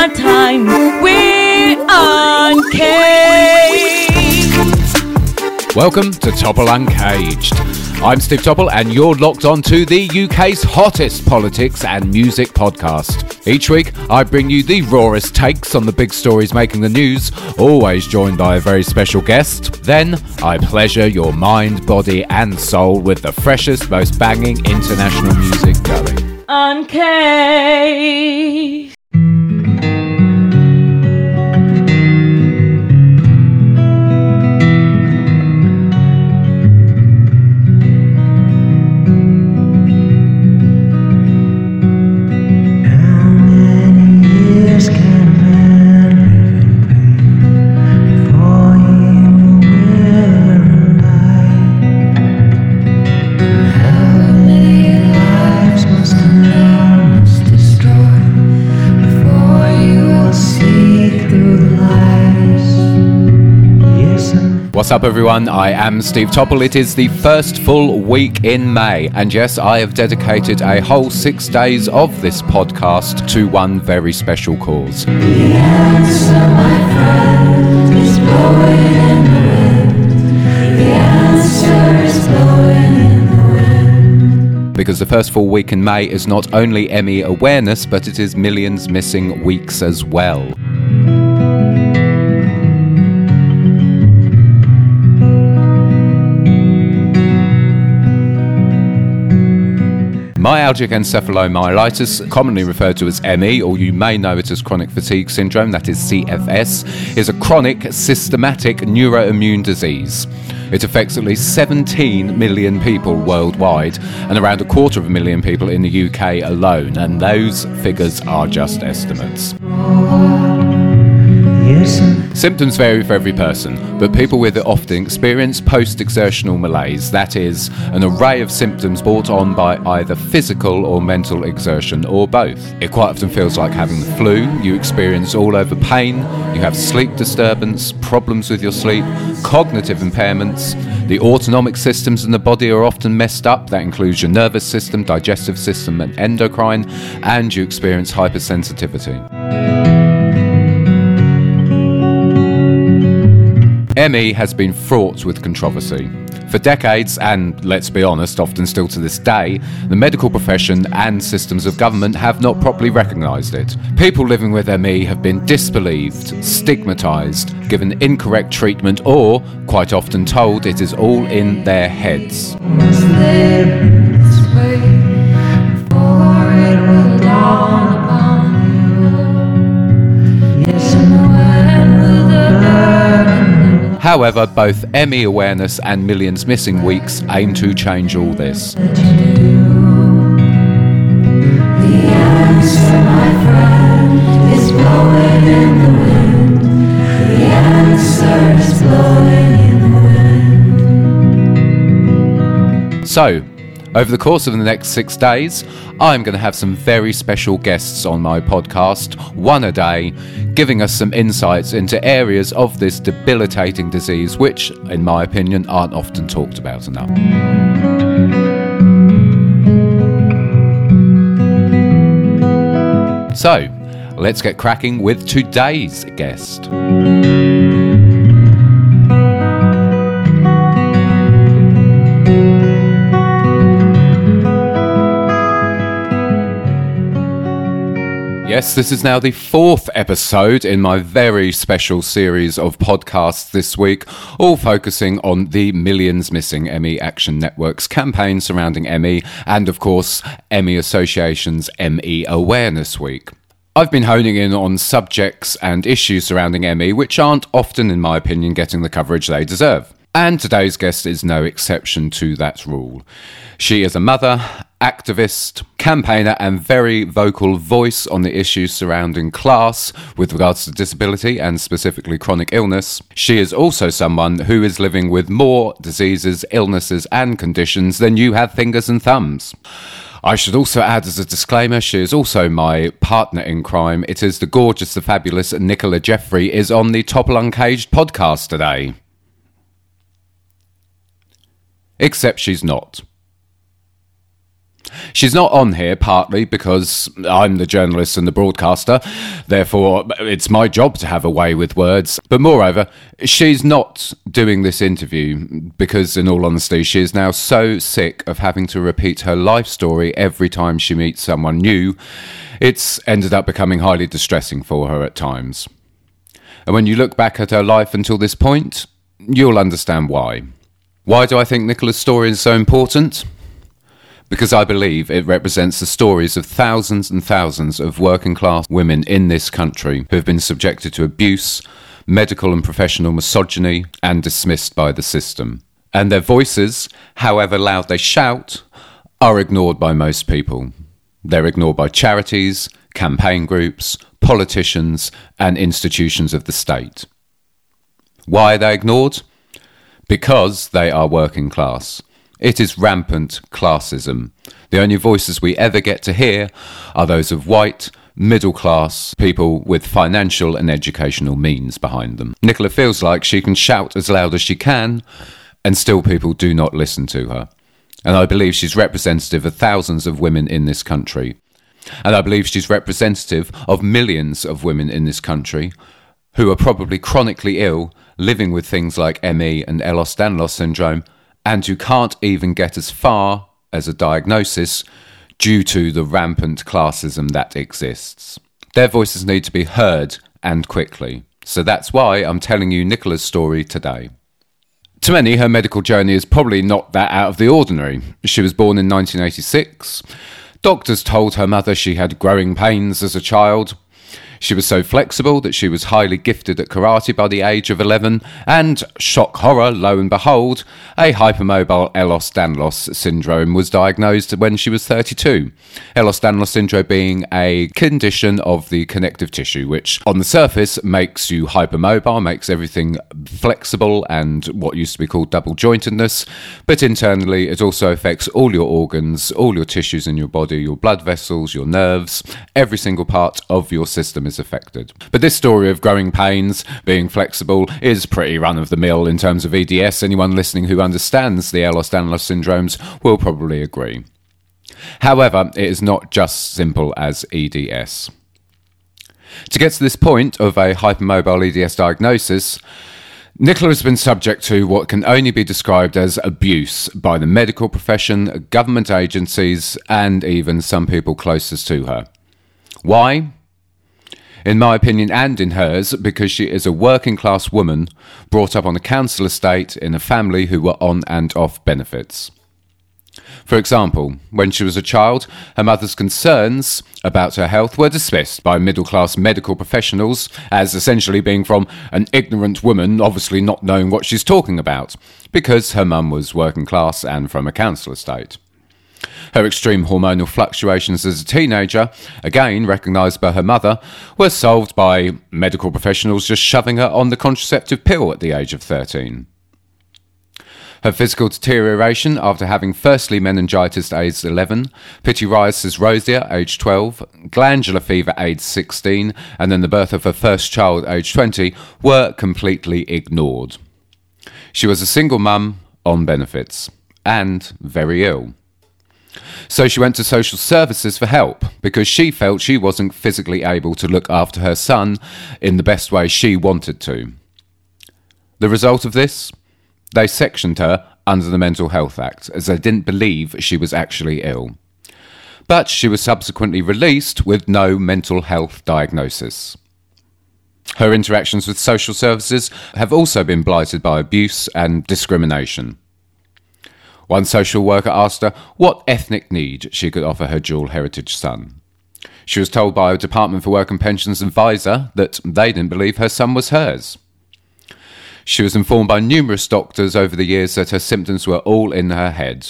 our time. We're uncaged. Welcome to Topple Uncaged. I'm Steve Topple and you're locked on to the UK's hottest politics and music podcast. Each week I bring you the rawest takes on the big stories making the news, always joined by a very special guest. Then I pleasure your mind, body and soul with the freshest, most banging international music going. Uncaged. What's up everyone, I am Steve Topple. It is the first full week in May, and yes, I have dedicated a whole 6 days of this podcast to one very special cause. The answer, my friend, is blowing in the wind. The answer is blowing in the wind. Because the first full week in May is not only Emmy awareness, but it is Millions Missing Weeks as well. Myalgic encephalomyelitis, commonly referred to as ME, or you may know it as chronic fatigue syndrome, that is CFS, is a chronic, systematic neuroimmune disease. It affects at least 17 million people worldwide and around 250,000 people in the UK alone, and those figures are just estimates. Symptoms vary for every person, but people with it often experience post-exertional malaise, that is, an array of symptoms brought on by either physical or mental exertion, or both. It quite often feels like having the flu. You experience all-over pain, you have sleep disturbance, problems with your sleep, cognitive impairments. The autonomic systems in the body are often messed up. That includes your nervous system, digestive system and endocrine, and you experience hypersensitivity. ME has been fraught with controversy. For decades, and let's be honest, often still to this day, the medical profession and systems of government have not properly recognised it. People living with ME have been disbelieved, stigmatised, given incorrect treatment, or, quite often told, it is all in their heads. However, both ME awareness and Millions Missing Weeks aim to change all this. The answer, my friend, is blowing in the wind. The answer is blowing in the wind. So, over the course of the next 6 days, I'm going to have some very special guests on my podcast, one a day, giving us some insights into areas of this debilitating disease which, in my opinion, aren't often talked about enough. So, let's get cracking with today's guest. Yes, this is now the 4th episode in my very special series of podcasts this week, all focusing on the Millions Missing ME Action Network's campaign surrounding ME and, of course, ME Association's ME Awareness Week. I've been honing in on subjects and issues surrounding ME which aren't often, in my opinion, getting the coverage they deserve. And today's guest is no exception to that rule. She is a mother, activist, campaigner and very vocal voice on the issues surrounding class with regards to disability and specifically chronic illness. She is also someone who is living with more diseases, illnesses and conditions than you have fingers and thumbs. I should also add as a disclaimer, she is also my partner in crime. It is the gorgeous, the fabulous Nicola Jeffrey is on the Topple Uncaged podcast today. Except she's not. She's not on here partly because I'm the journalist and the broadcaster, therefore it's my job to have a way with words. But moreover, she's not doing this interview because, in all honesty, she is now so sick of having to repeat her life story every time she meets someone new. It's ended up becoming highly distressing for her at times. And when you look back at her life until this point, you'll understand why. Why do I think Nicola's story is so important? Because I believe it represents the stories of thousands and thousands of working class women in this country who have been subjected to abuse, medical and professional misogyny, and dismissed by the system. And their voices, however loud they shout, are ignored by most people. They're ignored by charities, campaign groups, politicians, and institutions of the state. Why are they ignored? Because they are working class. It is rampant classism. The only voices we ever get to hear are those of white, middle-class people with financial and educational means behind them. Nicola feels like she can shout as loud as she can, and still people do not listen to her. And I believe she's representative of thousands of women in this country. And I believe she's representative of millions of women in this country who are probably chronically ill, living with things like ME and Ehlers-Danlos syndrome, and who can't even get as far as a diagnosis due to the rampant classism that exists. Their voices need to be heard, and quickly. So that's why I'm telling you Nicola's story today. To many, her medical journey is probably not that out of the ordinary. She was born in 1986. Doctors told her mother she had growing pains as a child. She was so flexible that she was highly gifted at karate by the age of 11, and, shock horror, lo and behold, a hypermobile Ehlers-Danlos syndrome was diagnosed when she was 32. Ehlers-Danlos syndrome being a condition of the connective tissue, which on the surface makes you hypermobile, makes everything flexible and what used to be called double jointedness, but internally it also affects all your organs, all your tissues in your body, your blood vessels, your nerves, every single part of your system is affected. But this story of growing pains, being flexible, is pretty run-of-the-mill in terms of EDS. Anyone listening who understands the Ehlers-Danlos syndromes will probably agree. However, it is not just simple as EDS. To get to this point of a hypermobile EDS diagnosis, Nicola has been subject to what can only be described as abuse by the medical profession, government agencies, and even some people closest to her. Why? In my opinion and in hers, because she is a working class woman brought up on a council estate in a family who were on and off benefits. For example, when she was a child, her mother's concerns about her health were dismissed by middle-class medical professionals as essentially being from an ignorant woman obviously not knowing what she's talking about, because her mum was working class and from a council estate. Her extreme hormonal fluctuations as a teenager, again recognised by her mother, were solved by medical professionals just shoving her on the contraceptive pill at the age of 13. Her physical deterioration after having firstly meningitis at age 11, pityriasis rosea age 12, glandular fever age 16, and then the birth of her first child age 20 were completely ignored. She was a single mum on benefits and very ill. So she went to social services for help because she felt she wasn't physically able to look after her son in the best way she wanted to. The result of this? They sectioned her under the Mental Health Act as they didn't believe she was actually ill. But she was subsequently released with no mental health diagnosis. Her interactions with social services have also been blighted by abuse and discrimination. One social worker asked her what ethnic need she could offer her dual heritage son. She was told by a Department for Work and Pensions advisor that they didn't believe her son was hers. She was informed by numerous doctors over the years that her symptoms were all in her head.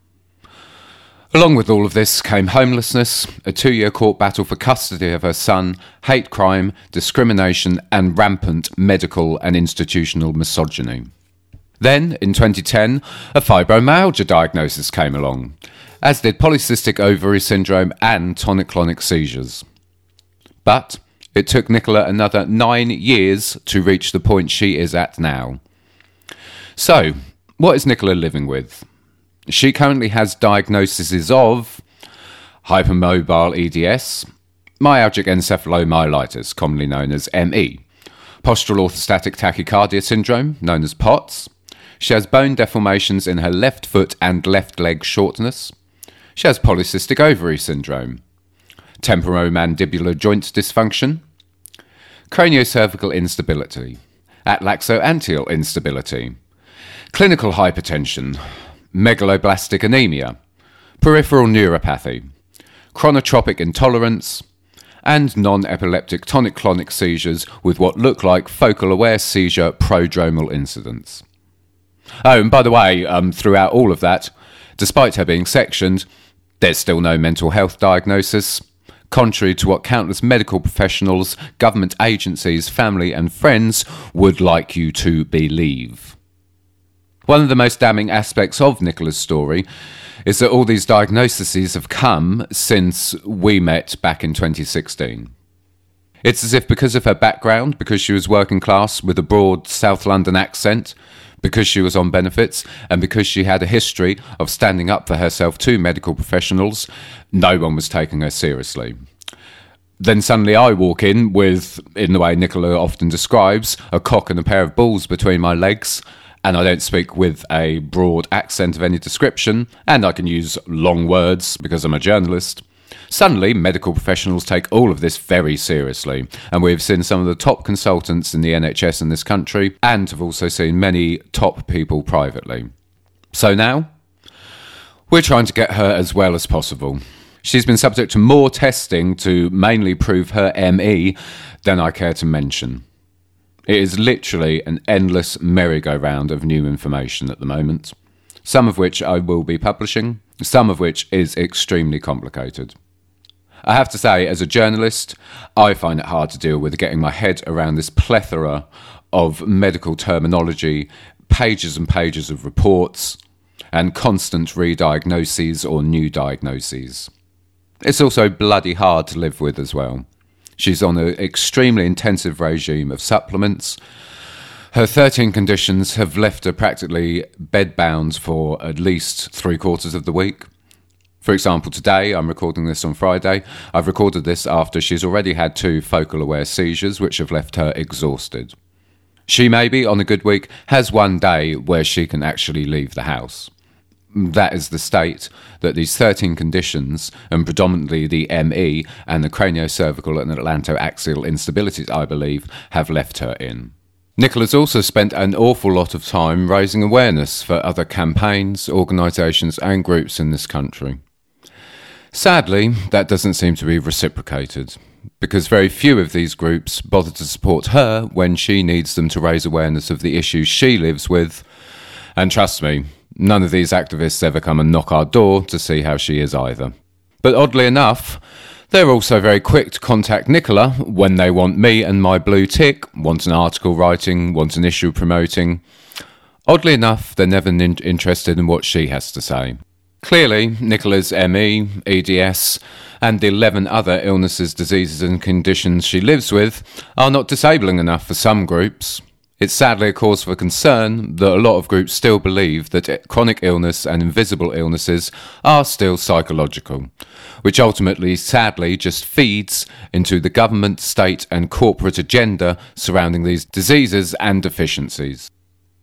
Along with all of this came homelessness, a 2-year court battle for custody of her son, hate crime, discrimination, and rampant medical and institutional misogyny. Then, in 2010, a fibromyalgia diagnosis came along, as did polycystic ovary syndrome and tonic-clonic seizures. But it took Nicola another 9 years to reach the point she is at now. So, what is Nicola living with? She currently has diagnoses of hypermobile EDS, myalgic encephalomyelitis, commonly known as ME, postural orthostatic tachycardia syndrome, known as POTS. She has bone deformations in her left foot and left leg shortness. She has polycystic ovary syndrome, temporomandibular joint dysfunction, craniocervical instability, atlaxoanteal instability, clinical hypertension, megaloblastic anemia, peripheral neuropathy, chronotropic intolerance, and non-epileptic tonic-clonic seizures with what look like focal aware seizure prodromal incidents. Oh, and by the way, throughout all of that, despite her being sectioned, there's still no mental health diagnosis, contrary to what countless medical professionals, government agencies, family and friends would like you to believe. One of the most damning aspects of Nicola's story is that all these diagnoses have come since we met back in 2016. It's as if because of her background, because she was working class with a broad South London accent, because she was on benefits, and because she had a history of standing up for herself to medical professionals, no one was taking her seriously. Then suddenly I walk in with, in the way Nicola often describes, a cock and a pair of balls between my legs, and I don't speak with a broad accent of any description, and I can use long words because I'm a journalist. Suddenly, medical professionals take all of this very seriously, and we've seen some of the top consultants in the NHS in this country, and have also seen many top people privately. So now, we're trying to get her as well as possible. She's been subject to more testing to mainly prove her ME than I care to mention. It is literally an endless merry-go-round of new information at the moment, some of which I will be publishing, some of which is extremely complicated. I have to say, as a journalist, I find it hard to deal with getting my head around this plethora of medical terminology, pages and pages of reports, and constant re-diagnoses or new diagnoses. It's also bloody hard to live with as well. She's on an extremely intensive regime of supplements. Her 13 conditions have left her practically bedbound for at least 3/4 of the week. For example, today, I'm recording this on Friday, I've recorded this after she's already had 2 focal aware seizures, which have left her exhausted. She maybe, on a good week, has 1 day where she can actually leave the house. That is the state that these 13 conditions, and predominantly the ME and the craniocervical and atlantoaxial instabilities, I believe, have left her in. Nicola's also spent an awful lot of time raising awareness for other campaigns, organisations and groups in this country. Sadly, that doesn't seem to be reciprocated, because very few of these groups bother to support her when she needs them to raise awareness of the issues she lives with. And trust me, none of these activists ever come and knock our door to see how she is either. But oddly enough, they're also very quick to contact Nicola when they want me and my blue tick, want an article writing, want an issue promoting. Oddly enough, they're never interested in what she has to say. Clearly, Nicola's ME, EDS, and the 11 other illnesses, diseases and conditions she lives with are not disabling enough for some groups. It's sadly a cause for concern that a lot of groups still believe that chronic illness and invisible illnesses are still psychological, which ultimately, sadly, just feeds into the government, state and corporate agenda surrounding these diseases and deficiencies.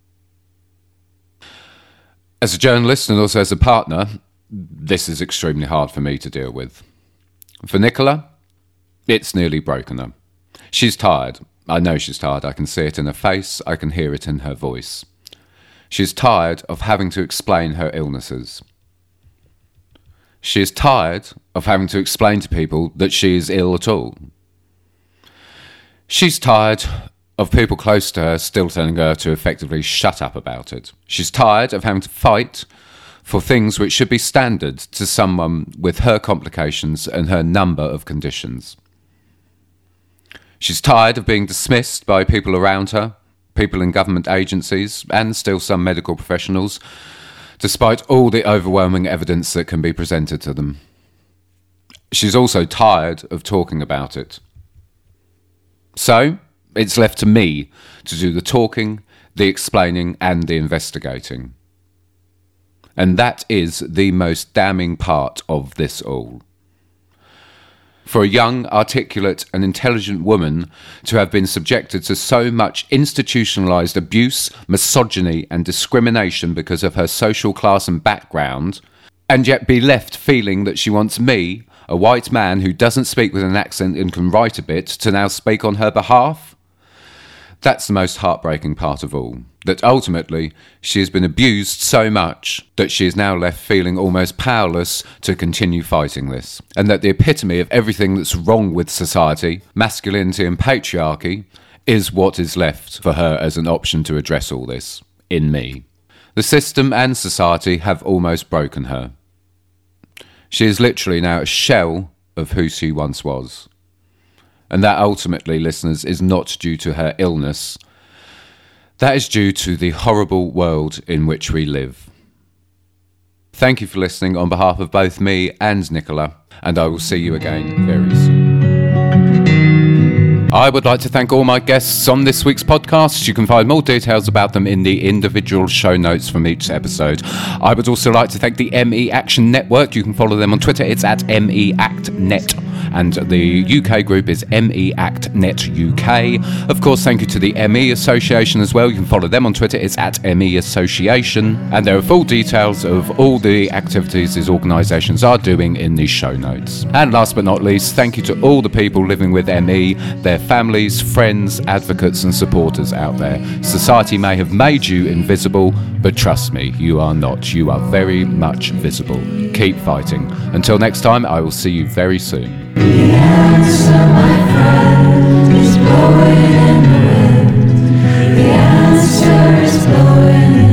As a journalist and also as a partner, this is extremely hard for me to deal with. For Nicola, it's nearly broken her. She's tired. I know she's tired. I can see it in her face. I can hear it in her voice. She's tired of having to explain her illnesses. She is tired of having to explain to people that she is ill at all. She's tired of people close to her still telling her to effectively shut up about it. She's tired of having to fight for things which should be standard to someone with her complications and her number of conditions. She's tired of being dismissed by people around her, people in government agencies, and still some medical professionals, despite all the overwhelming evidence that can be presented to them. She's also tired of talking about it. So, it's left to me to do the talking, the explaining, and the investigating. And that is the most damning part of this all. For a young, articulate and intelligent woman to have been subjected to so much institutionalised abuse, misogyny and discrimination because of her social class and background, and yet be left feeling that she wants me, a white man who doesn't speak with an accent and can write a bit, to now speak on her behalf? That's the most heartbreaking part of all. That ultimately she has been abused so much that she is now left feeling almost powerless to continue fighting this. And that the epitome of everything that's wrong with society, masculinity and patriarchy, is what is left for her as an option to address all this, in me. The system and society have almost broken her. She is literally now a shell of who she once was. And that ultimately, listeners, is not due to her illness. That is due to the horrible world in which we live. Thank you for listening on behalf of both me and Nicola, and I will see you again very soon. I would like to thank all my guests on this week's podcast. You can find more details about them in the individual show notes from each episode. I would also like to thank the ME Action Network. You can follow them on Twitter. It's at MEActNet. And the UK group is MEActNet UK. Of course, thank you to the ME Association as well. You can follow them on Twitter. It's at ME Association. And there are full details of all the activities these organisations are doing in the show notes. And last but not least, thank you to all the people living with ME, their families, friends, advocates and supporters out there. Society may have made you invisible, but trust me, you are not. You are very much visible. Keep fighting. Until next time, I will see you very soon. The answer, my friend, is blowing in the wind. The answer is blowing in the wind.